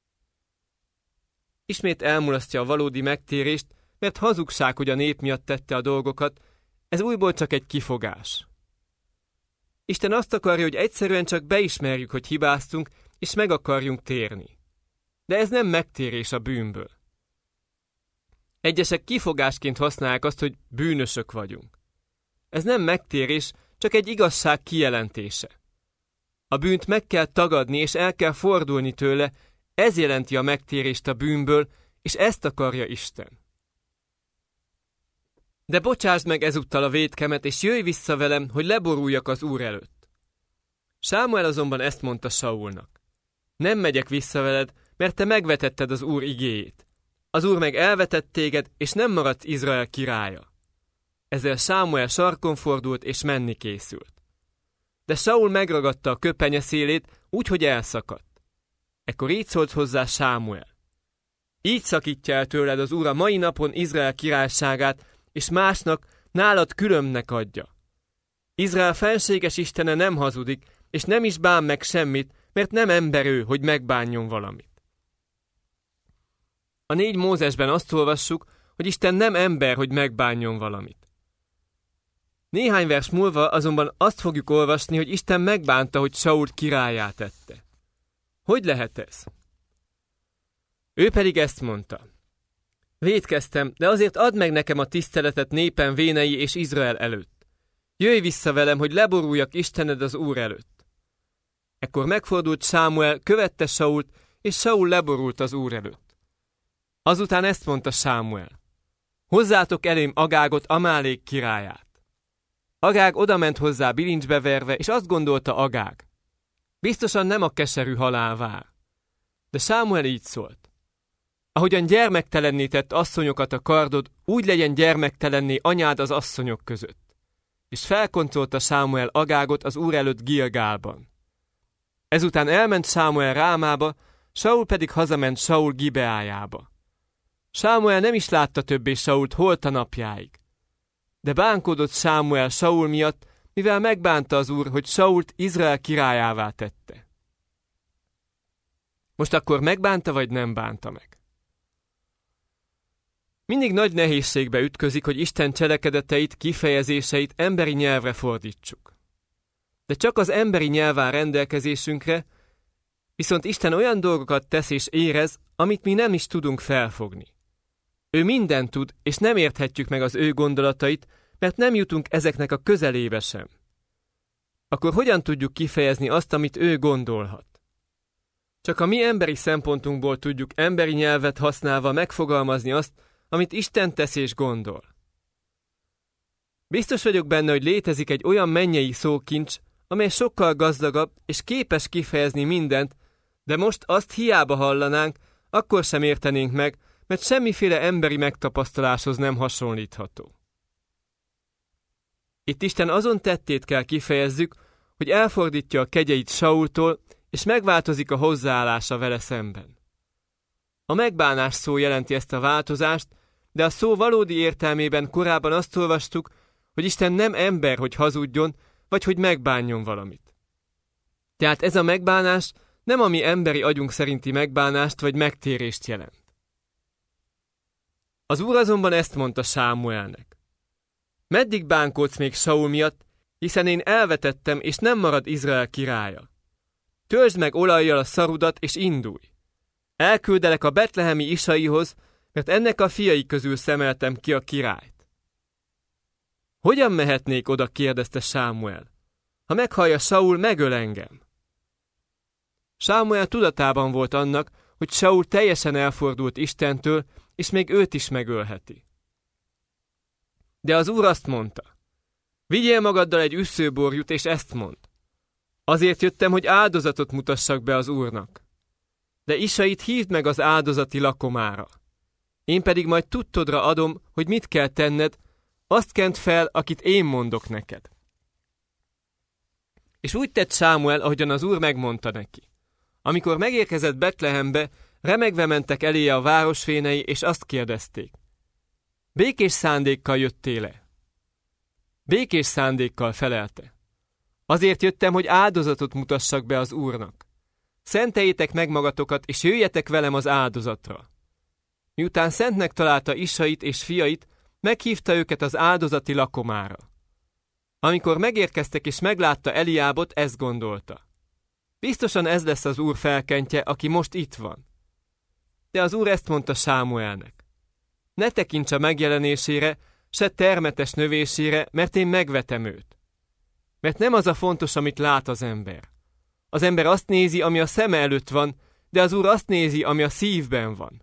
Ismét elmulasztja a valódi megtérést, mert hazugság, hogy a nép miatt tette a dolgokat, ez újból csak egy kifogás. Isten azt akarja, hogy egyszerűen csak beismerjük, hogy hibáztunk, és meg akarjunk térni. De ez nem megtérés a bűnből. Egyesek kifogásként használják azt, hogy bűnösök vagyunk. Ez nem megtérés, csak egy igazság kijelentése. A bűnt meg kell tagadni, és el kell fordulni tőle, ez jelenti a megtérést a bűnből, és ezt akarja Isten. De bocsásd meg ezúttal a vétkemet, és jöjj vissza velem, hogy leboruljak az Úr előtt. Sámuel azonban ezt mondta Saulnak: nem megyek vissza veled, mert te megvetetted az Úr igéjét. Az Úr meg elvetett téged, és nem maradsz Izrael királya. Ezzel Sámuel sarkon fordult, és menni készült. De Saul megragadta a köpenye szélét, úgy, hogy elszakadt. Ekkor így szólt hozzá Sámuel: így szakítja el tőled az Úr a mai napon Izrael királyságát, és másnak, nálad különbnek adja. Izrael fenséges Istene nem hazudik, és nem is bán meg semmit, mert nem ember ő, hogy megbánjon valamit. A négy Mózesben azt olvassuk, hogy Isten nem ember, hogy megbánjon valamit. Néhány vers múlva azonban azt fogjuk olvasni, hogy Isten megbánta, hogy Sault királlyá tette. Hogy lehet ez? Ő pedig ezt mondta: vétkeztem, de azért add meg nekem a tiszteletet népem vénei és Izrael előtt. Jöjj vissza velem, hogy leboruljak Istened az Úr előtt. Ekkor megfordult Sámuel, követte Sault, és Saul leborult az Úr előtt. Azután ezt mondta Sámuel: hozzátok elém Agágot, Amálék királyát. Agág odament hozzá bilincsbe verve, és azt gondolta Agág: biztosan nem a keserű halál vár. De Sámuel így szólt: ahogyan gyermektelenné tett asszonyokat a kardod, úgy legyen gyermektelenné anyád az asszonyok között. És felkoncolta Sámuel Agágot az Úr előtt Gilgálban. Ezután elment Sámuel Rámába, Saul pedig hazament Saul Gibeájába. Sámuel nem is látta többé Sault holt a napjáig. De bánkodott Sámuel Saul miatt, mivel megbánta az Úr, hogy Sault Izrael királyává tette. Most akkor megbánta, vagy nem bánta meg? Mindig nagy nehézségbe ütközik, hogy Isten cselekedeteit, kifejezéseit emberi nyelvre fordítsuk. De csak az emberi nyelv áll rendelkezésünkre, viszont Isten olyan dolgokat tesz és érez, amit mi nem is tudunk felfogni. Ő mindent tud, és nem érthetjük meg az ő gondolatait, mert nem jutunk ezeknek a közelébe sem. akkor hogyan tudjuk kifejezni azt, amit ő gondolhat? Csak a mi emberi szempontunkból tudjuk emberi nyelvet használva megfogalmazni azt, amit Isten tesz és gondol. Biztos vagyok benne, hogy létezik egy olyan mennyei szókincs, amely sokkal gazdagabb és képes kifejezni mindent, de most azt hiába hallanánk, akkor sem értenénk meg, mert semmiféle emberi megtapasztaláshoz nem hasonlítható. Itt Isten azon tettét kell kifejezzük, hogy elfordítja a kegyeit Saultól, és megváltozik a hozzáállása vele szemben. A megbánás szó jelenti ezt a változást, de a szó valódi értelmében korábban azt olvastuk, hogy Isten nem ember, hogy hazudjon, vagy hogy megbánjon valamit. Tehát ez a megbánás nem a mi emberi agyunk szerinti megbánást vagy megtérést jelent. Az Úr azonban ezt mondta Sámuelnek. Meddig bánkodsz még Saul miatt, hiszen én elvetettem, és nem marad Izrael királya. Töltsd meg olajjal a szarudat, és indulj. Elküldelek a betlehemi Isaihoz, mert ennek a fiai közül szemeltem ki a királyt. Hogyan mehetnék oda, kérdezte Sámuel. Ha meghallja Saul, megöl engem. Sámuel tudatában volt annak, hogy Saul teljesen elfordult Istentől, és még őt is megölheti. De az Úr azt mondta, vigyél magaddal egy üsszőborjút, és ezt mondd. Azért jöttem, hogy áldozatot mutassak be az Úrnak. De Isait hívd meg az áldozati lakomára. Én pedig majd tudtodra adom, hogy mit kell tenned, azt kent fel, akit én mondok neked. És úgy tett Sámuel, ahogyan az Úr megmondta neki. Amikor megérkezett Betlehembe, remegve mentek eléje a városfénei, és azt kérdezték. Békés szándékkal jöttél-e? Békés szándékkal felelte. Azért jöttem, hogy áldozatot mutassak be az Úrnak. Szenteljétek meg magatokat, és jöjjetek velem az áldozatra. Miután szentnek találta Isait és fiait, meghívta őket az áldozati lakomára. Amikor megérkeztek és meglátta Eliábot, ezt gondolta. Biztosan ez lesz az Úr felkentje, aki most itt van. De az Úr ezt mondta Sámuelnek. Ne tekints a megjelenésére, se termetes növésére, mert én megvetem őt. Mert nem az a fontos, amit lát az ember. Az ember azt nézi, ami a szeme előtt van, de az Úr azt nézi, ami a szívben van.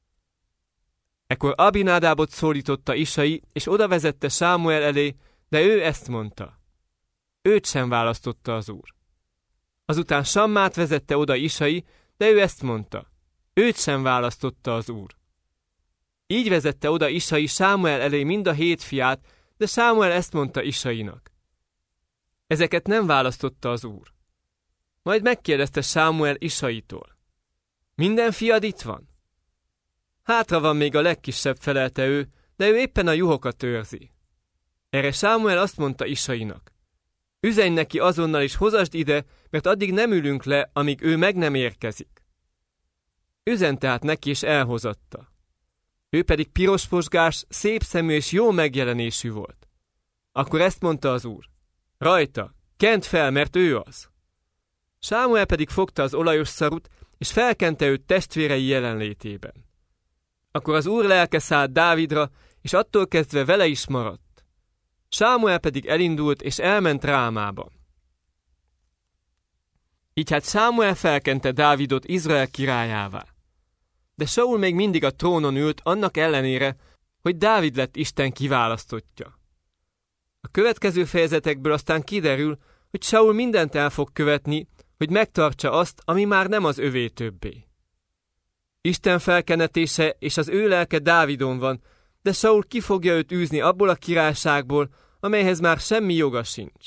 Ekkor Abinádábot szólította Isai, és oda vezette Sámuel elé, de ő ezt mondta. Őt sem választotta az Úr. Azután Sammát vezette oda Isai, de ő ezt mondta. Őt sem választotta az Úr. Így vezette oda Isai Sámuel elé mind a hét fiát, de Sámuel ezt mondta Isainak. Ezeket nem választotta az Úr. Majd megkérdezte Sámuel Isaitól. Minden fiad itt van? Hátra van még a legkisebb, felelte ő, de ő éppen a juhokat őrzi. Erre Sámuel azt mondta Isainak. Üzenj neki azonnal és hozasd ide, mert addig nem ülünk le, amíg ő meg nem érkezik. Üzen tehát neki és elhozatta. Ő pedig pirosposgás, szép szemű és jó megjelenésű volt. Akkor ezt mondta az Úr. Rajta, kent fel, mert ő az. Sámuel pedig fogta az olajos szarut, és felkente őt testvérei jelenlétében. Akkor az Úr lelke szállt Dávidra, és attól kezdve vele is maradt. Sámuel pedig elindult, és elment Rámába. Így hát Sámuel felkente Dávidot Izrael királyává. De Saul még mindig a trónon ült, annak ellenére, hogy Dávid lett Isten kiválasztottja. A következő fejezetekből aztán kiderül, hogy Saul mindent el fog követni, hogy megtartsa azt, ami már nem az övé többé. Isten felkenetése és az ő lelke Dávidon van, de Saul ki fogja őt űzni abból a királyságból, amelyhez már semmi joga sincs.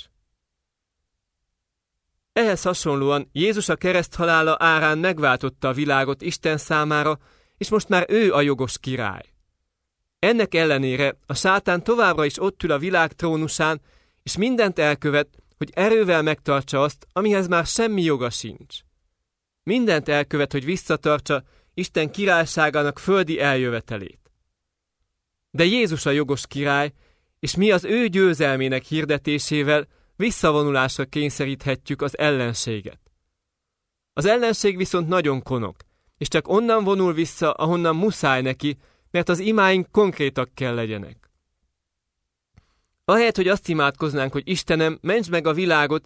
Ehhez hasonlóan Jézus a kereszthalála árán megváltotta a világot Isten számára, és most már ő a jogos király. Ennek ellenére a sátán továbbra is ott ül a világ trónusán, és mindent elkövet, hogy erővel megtartsa azt, amihez már semmi joga sincs. Mindent elkövet, hogy visszatartsa Isten királyságának földi eljövetelét. De Jézus a jogos király, és mi az ő győzelmének hirdetésével visszavonulásra kényszeríthetjük az ellenséget. Az ellenség viszont nagyon konok, és csak onnan vonul vissza, ahonnan muszáj neki, mert az imáink konkrétak kell legyenek. Ahelyett, hogy azt imádkoznánk, hogy Istenem, mentsd meg a világot,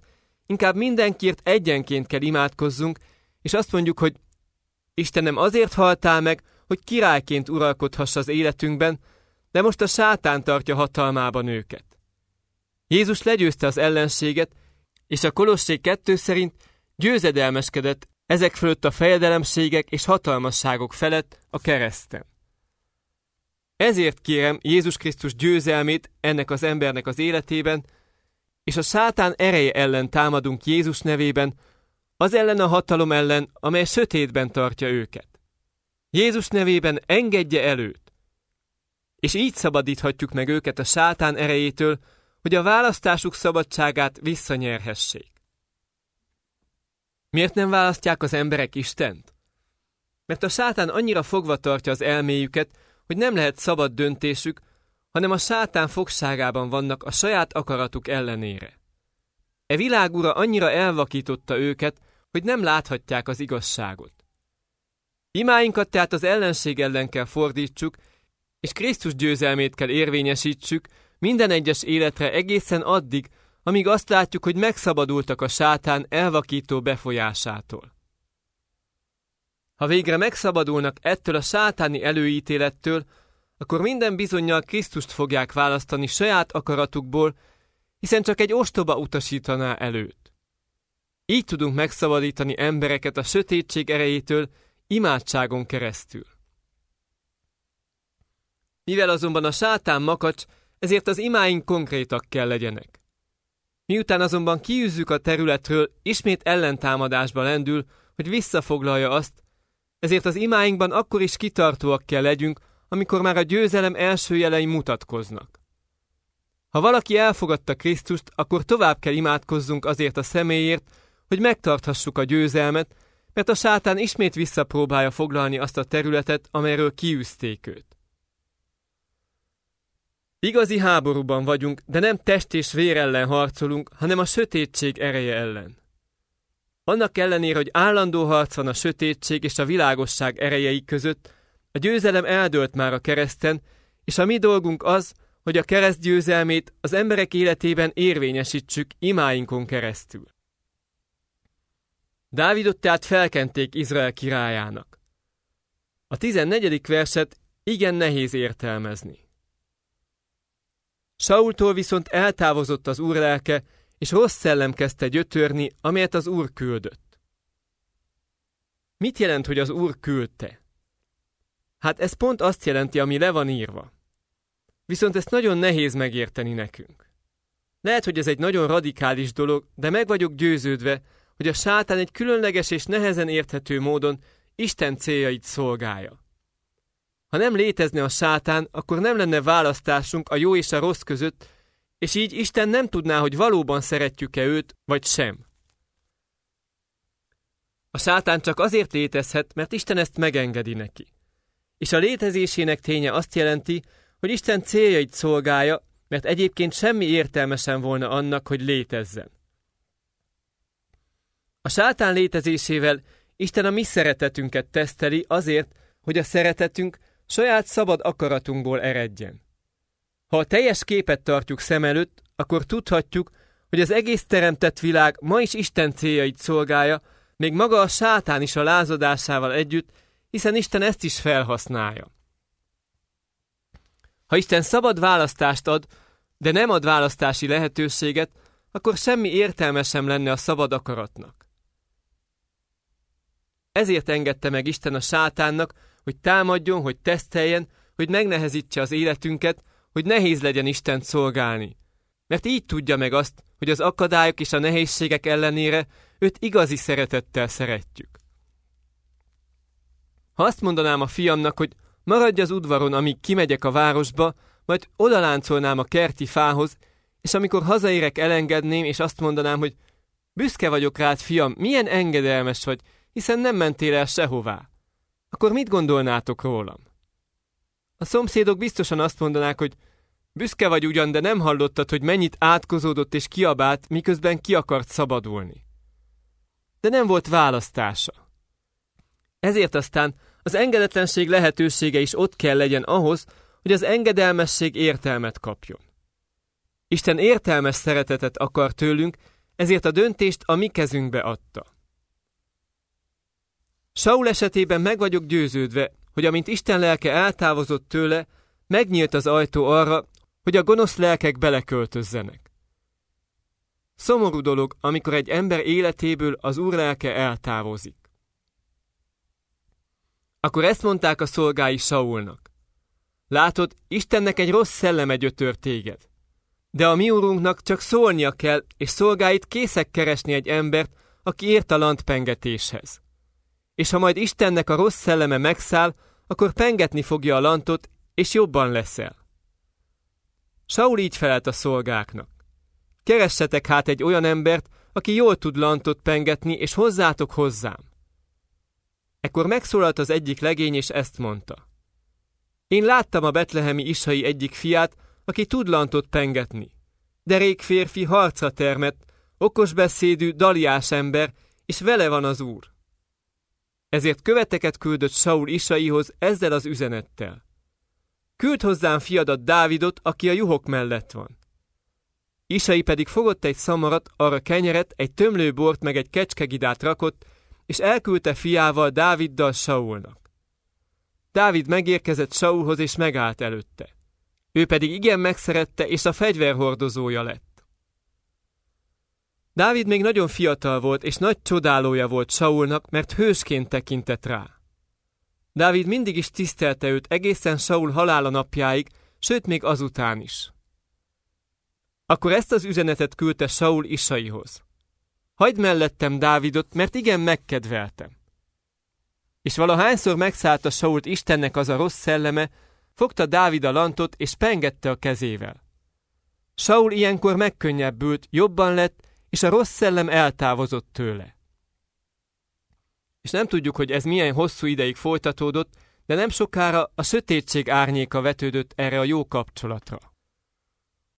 inkább mindenkiért egyenként kell imádkozzunk, és azt mondjuk, hogy Istenem, azért haltál meg, hogy királyként uralkodhass az életünkben, de most a sátán tartja hatalmában őket. Jézus legyőzte az ellenséget, és a Kolossé kettő szerint győzedelmeskedett ezek fölött a fejedelemségek és hatalmasságok felett a kereszten. Ezért kérem Jézus Krisztus győzelmét ennek az embernek az életében, és a sátán ereje ellen támadunk Jézus nevében, az ellen a hatalom ellen, amely sötétben tartja őket. Jézus nevében engedje előt, és így szabadíthatjuk meg őket a sátán erejétől, hogy a választásuk szabadságát visszanyerhessék. Miért nem választják az emberek Istent? Mert a sátán annyira fogva tartja az elméjüket, hogy nem lehet szabad döntésük, hanem a sátán fogságában vannak a saját akaratuk ellenére. E világ ura annyira elvakította őket, hogy nem láthatják az igazságot. Imáinkat tehát az ellenség ellen kell fordítsuk, és Krisztus győzelmét kell érvényesítsük minden egyes életre egészen addig, amíg azt látjuk, hogy megszabadultak a sátán elvakító befolyásától. Ha végre megszabadulnak ettől a sátáni előítélettől, akkor minden bizonnyal Krisztust fogják választani saját akaratukból, hiszen csak egy ostoba utasítaná előtt. Így tudunk megszabadítani embereket a sötétség erejétől, imádságon keresztül. Mivel azonban a sátán makacs, ezért az imáink konkrétak kell legyenek. Miután azonban kiűzzük a területről, ismét ellentámadásba lendül, hogy visszafoglalja azt, ezért az imáinkban akkor is kitartóak kell legyünk, amikor már a győzelem első jelei mutatkoznak. Ha valaki elfogadta Krisztust, akkor tovább kell imádkozzunk azért a személyért, hogy megtarthassuk a győzelmet, mert a sátán ismét visszapróbálja foglalni azt a területet, amelyről kiűzték őt. Igazi háborúban vagyunk, de nem test és vér ellen harcolunk, hanem a sötétség ereje ellen. Annak ellenére, hogy állandó harc van a sötétség és a világosság erejei között, a győzelem eldőlt már a kereszten, és a mi dolgunk az, hogy a kereszt győzelmét az emberek életében érvényesítsük imáinkon keresztül. Dávidot tehát felkenték Izrael királyának. A tizennegyedik verset igen nehéz értelmezni. Saultól viszont eltávozott az Úr lelke, és rossz szellem kezdte gyötörni, amelyet az Úr küldött. Mit jelent, hogy az Úr küldte? Hát ez pont azt jelenti, ami le van írva. Viszont ezt nagyon nehéz megérteni nekünk. Lehet, hogy ez egy nagyon radikális dolog, de meg vagyok győződve, hogy a sátán egy különleges és nehezen érthető módon Isten céljait szolgálja. Ha nem létezne a sátán, akkor nem lenne választásunk a jó és a rossz között, és így Isten nem tudná, hogy valóban szeretjük-e őt, vagy sem. A sátán csak azért létezhet, mert Isten ezt megengedi neki. És a létezésének ténye azt jelenti, hogy Isten céljait szolgálja, mert egyébként semmi értelme sem volna annak, hogy létezzen. A sátán létezésével Isten a mi szeretetünket teszteli azért, hogy a szeretetünk saját szabad akaratunkból eredjen. Ha a teljes képet tartjuk szem előtt, akkor tudhatjuk, hogy az egész teremtett világ ma is Isten céljait szolgálja, még maga a sátán is a lázadásával együtt, hiszen Isten ezt is felhasználja. Ha Isten szabad választást ad, de nem ad választási lehetőséget, akkor semmi értelme sem lenne a szabad akaratnak. Ezért engedte meg Isten a sátánnak, hogy támadjon, hogy teszteljen, hogy megnehezítse az életünket, hogy nehéz legyen Istent szolgálni. Mert így tudja meg azt, hogy az akadályok és a nehézségek ellenére őt igazi szeretettel szeretjük. Ha azt mondanám a fiamnak, hogy maradj az udvaron, amíg kimegyek a városba, majd odaláncolnám a kerti fához, és amikor hazaérek, elengedném, és azt mondanám, hogy büszke vagyok rád, fiam, milyen engedelmes vagy, hiszen nem mentél el sehová. Akkor mit gondolnátok rólam? A szomszédok biztosan azt mondanák, hogy büszke vagy ugyan, de nem hallottad, hogy mennyit átkozódott és kiabált, miközben ki akart szabadulni. De nem volt választása. Ezért aztán az engedetlenség lehetősége is ott kell legyen ahhoz, hogy az engedelmesség értelmet kapjon. Isten értelmes szeretetet akar tőlünk, ezért a döntést a mi kezünkbe adta. Saul esetében meg vagyok győződve, hogy amint Isten lelke eltávozott tőle, megnyílt az ajtó arra, hogy a gonosz lelkek beleköltözzenek. Szomorú dolog, amikor egy ember életéből az Úr lelke eltávozik. Akkor ezt mondták a szolgái Saulnak. Látod, Istennek egy rossz szelleme gyötör téged. De a mi úrunknak csak szólnia kell, és szolgáit készek keresni egy embert, aki ért a lantpengetéshez. És ha majd Istennek a rossz szelleme megszáll, akkor pengetni fogja a lantot, és jobban leszel. Saul így felelt a szolgáknak. Keressetek hát egy olyan embert, aki jól tud lantot pengetni, és hozzátok hozzám. Ekkor megszólalt az egyik legény, és ezt mondta. Én láttam a betlehemi Isai egyik fiát, aki tud lantot pengetni. Derék férfi harcra termett, okos beszédű, daliás ember, és vele van az Úr. Ezért követeket küldött Saul Isaihoz ezzel az üzenettel. Küld hozzám fiadat Dávidot, aki a juhok mellett van. Isai pedig fogott egy szamarat, arra kenyeret, egy tömlőbort meg egy kecskegidát rakott, és elküldte fiával, Dáviddal Saulnak. Dávid megérkezett Saulhoz, és megállt előtte. Ő pedig igen megszerette, és a fegyverhordozója lett. Dávid még nagyon fiatal volt, és nagy csodálója volt Saulnak, mert hősként tekintett rá. Dávid mindig is tisztelte őt egészen Saul halála napjáig, sőt még azután is. Akkor ezt az üzenetet küldte Saul Isaihoz. Hagyd mellettem Dávidot, mert igen megkedveltem. És valahányszor megszállta Sault Istennek az a rossz szelleme, fogta Dávid a lantot, és pengette a kezével. Saul ilyenkor megkönnyebbült, jobban lett, és a rossz szellem eltávozott tőle. És nem tudjuk, hogy ez milyen hosszú ideig folytatódott, de nem sokára a sötétség árnyéka vetődött erre a jó kapcsolatra.